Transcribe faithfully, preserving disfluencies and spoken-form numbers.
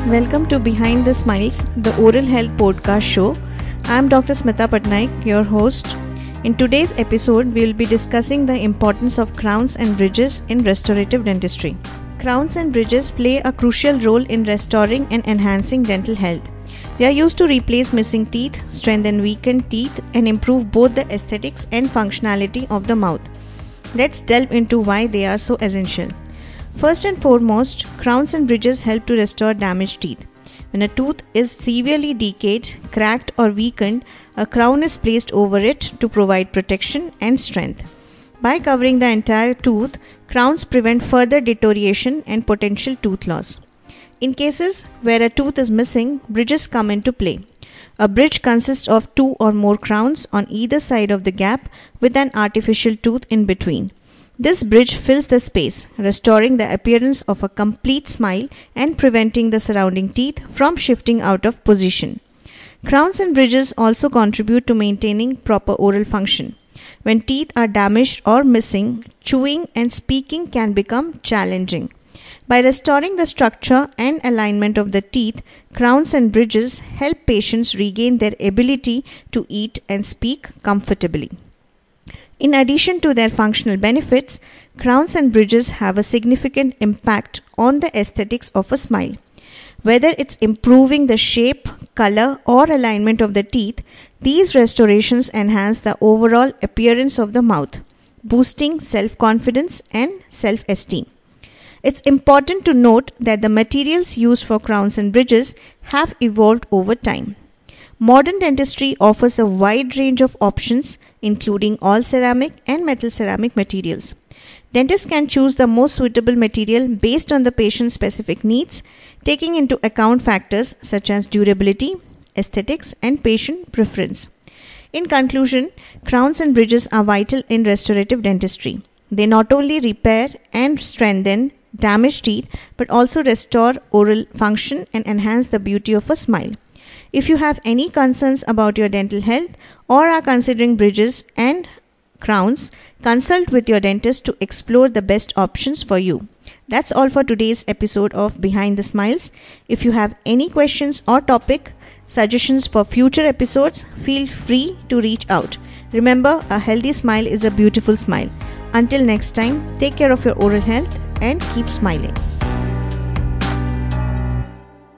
Welcome to Behind the Smiles, the Oral Health Podcast Show. I am Doctor Smita Patnaik, your host. In today's episode, we will be discussing the importance of crowns and bridges in restorative dentistry. Crowns and bridges play a crucial role in restoring and enhancing dental health. They are used to replace missing teeth, strengthen weakened teeth, and improve both the aesthetics and functionality of the mouth. Let's delve into why they are so essential. First and foremost, crowns and bridges help to restore damaged teeth. When a tooth is severely decayed, cracked, or weakened, a crown is placed over it to provide protection and strength. By covering the entire tooth, crowns prevent further deterioration and potential tooth loss. In cases where a tooth is missing, bridges come into play. A bridge consists of two or more crowns on either side of the gap with an artificial tooth in between. This bridge fills the space, restoring the appearance of a complete smile and preventing the surrounding teeth from shifting out of position. Crowns and bridges also contribute to maintaining proper oral function. When teeth are damaged or missing, chewing and speaking can become challenging. By restoring the structure and alignment of the teeth, crowns and bridges help patients regain their ability to eat and speak comfortably. In addition to their functional benefits, crowns and bridges have a significant impact on the aesthetics of a smile. Whether it's improving the shape, color, or alignment of the teeth, these restorations enhance the overall appearance of the mouth, boosting self-confidence and self-esteem. It's important to note that the materials used for crowns and bridges have evolved over time. Modern dentistry offers a wide range of options, including all ceramic and metal ceramic materials. Dentists can choose the most suitable material based on the patient's specific needs, taking into account factors such as durability, aesthetics, and patient preference. In conclusion, crowns and bridges are vital in restorative dentistry. They not only repair and strengthen damaged teeth, but also restore oral function and enhance the beauty of a smile. If you have any concerns about your dental health or are considering bridges and crowns, consult with your dentist to explore the best options for you. That's all for today's episode of Behind the Smiles. If you have any questions or topic suggestions for future episodes, feel free to reach out. Remember, a healthy smile is a beautiful smile. Until next time, take care of your oral health and keep smiling.